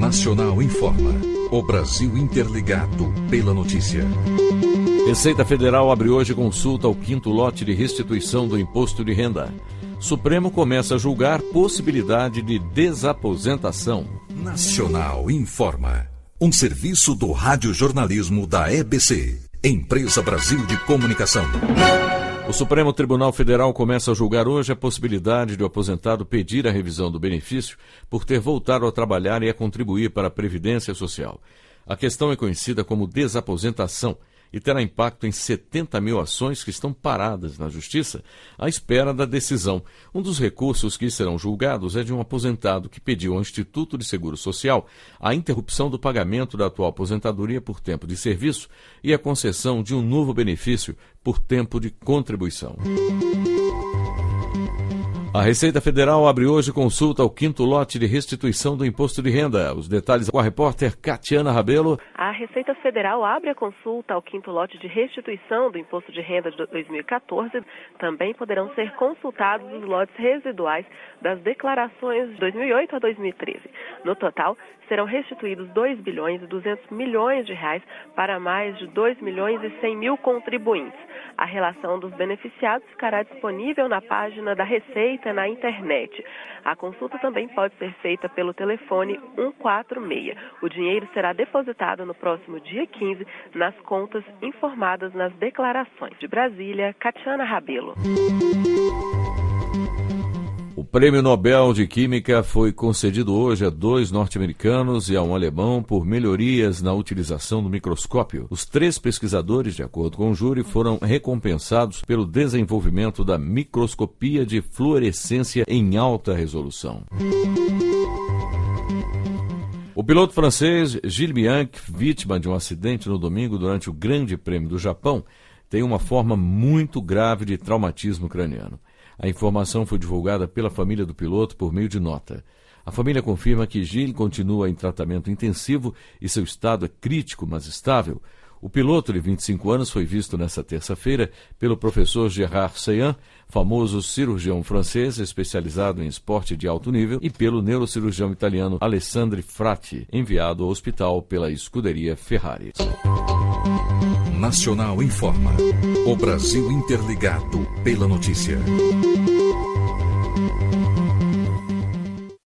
Nacional informa. O Brasil interligado pela notícia. Receita Federal abre hoje consulta ao 5º lote de restituição do imposto de renda. Supremo começa a julgar possibilidade de desaposentação. Nacional informa. Um serviço do radiojornalismo da EBC, Empresa Brasil de Comunicação. O Supremo Tribunal Federal começa a julgar hoje a possibilidade de o aposentado pedir a revisão do benefício por ter voltado a trabalhar e a contribuir para a Previdência Social. A questão é conhecida como desaposentação e terá impacto em 70 mil ações que estão paradas na Justiça à espera da decisão. Um dos recursos que serão julgados é de um aposentado que pediu ao Instituto de Seguro Social a interrupção do pagamento da atual aposentadoria por tempo de serviço e a concessão de um novo benefício por tempo de contribuição. A Receita Federal abre hoje consulta ao 5º lote de restituição do imposto de renda. Os detalhes com a repórter Catiana Rabelo. A Receita Federal abre a consulta ao 5º lote de restituição do imposto de renda de 2014. Também poderão ser consultados os lotes residuais das declarações de 2008 a 2013. No total, serão restituídos 2 bilhões e 200 milhões de reais para mais de 2 milhões e 100 mil contribuintes. A relação dos beneficiados ficará disponível na página da Receita na internet. A consulta também pode ser feita pelo telefone 146. O dinheiro será depositado no próximo dia 15 nas contas informadas nas declarações. De Brasília, Catiana Rabelo. O Prêmio Nobel de Química foi concedido hoje a 2 norte-americanos e a um alemão por melhorias na utilização do microscópio. Os 3 pesquisadores, de acordo com o júri, foram recompensados pelo desenvolvimento da microscopia de fluorescência em alta resolução. O piloto francês Gilles Bianchi, vítima de um acidente no domingo durante o Grande Prêmio do Japão, tem uma forma muito grave de traumatismo craniano. A informação foi divulgada pela família do piloto por meio de nota. A família confirma que Gilles continua em tratamento intensivo e seu estado é crítico, mas estável. O piloto de 25 anos foi visto nesta terça-feira pelo professor Gérard Seillan, famoso cirurgião francês especializado em esporte de alto nível, e pelo neurocirurgião italiano Alessandro Frati, enviado ao hospital pela escuderia Ferrari. Nacional informa. O Brasil interligado pela notícia.